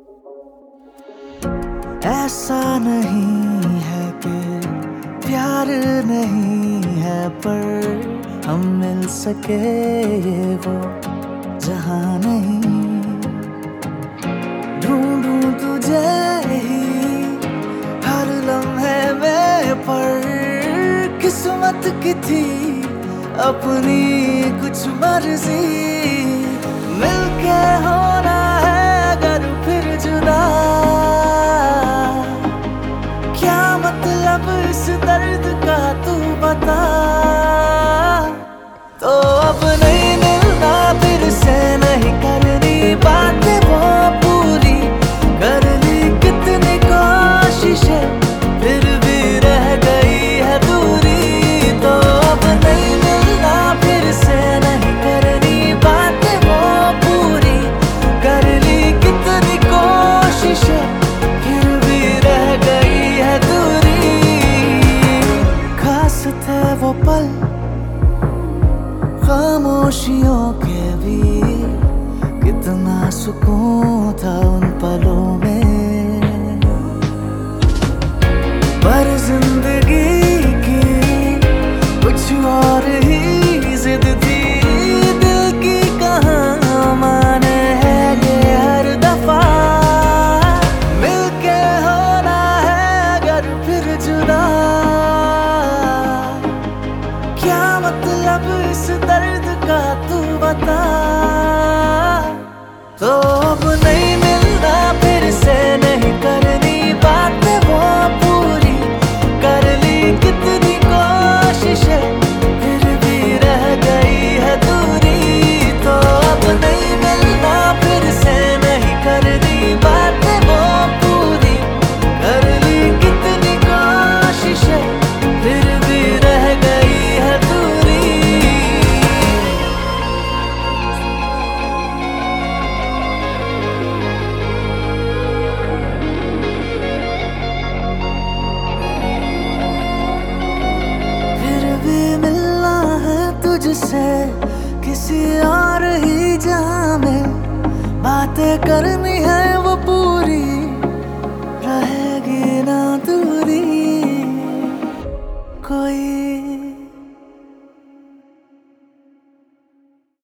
ऐसा नहीं है कि प्यार नहीं है, पर हम मिल सके ये वो जहां नहीं। ढूंढूं तुझे ही हर लम्हे में, पर किस्मत की थी अपनी कुछ मर्जी। मिलके होना है अगर फिर जुदा, क्या मतलब इस दर्द का तू बता। तो अब नहीं मिलना फिर से, नहीं करनी बातें वो पूरी। कर ली कितनी कोशिशें फिर भी रह गई है दूरी। तो अब नहीं मिलना फिर से, नहीं करनी बातें वो पूरी। कर ली कितनी कोशिशें फिर भी रह गई है दूरी। खास थे वो पल खामोशियों के भी, कितना सुकून था उन पलों में। पर जिंदगी की कुछ और ही जिद थी, दिल की कहाँ माने है ये हर दफा। मिलके होना है अगर फिर जुदा, क्या मतलब इस दर्द का तू बता। तो अब नहीं मिलना फिर से, नहीं करनी बातें वो पूरी। कर ली कितनी कोशिशें फिर भी रह गई है दूरी। तो अब नहीं मिलना फिर से, नहीं करनी बातें वो पूरी। कर ली कितनी कोशिशें फिर भी रह गई है दूरी। मिलना है तुझसे किसी और ही जहां में, बातें करनी है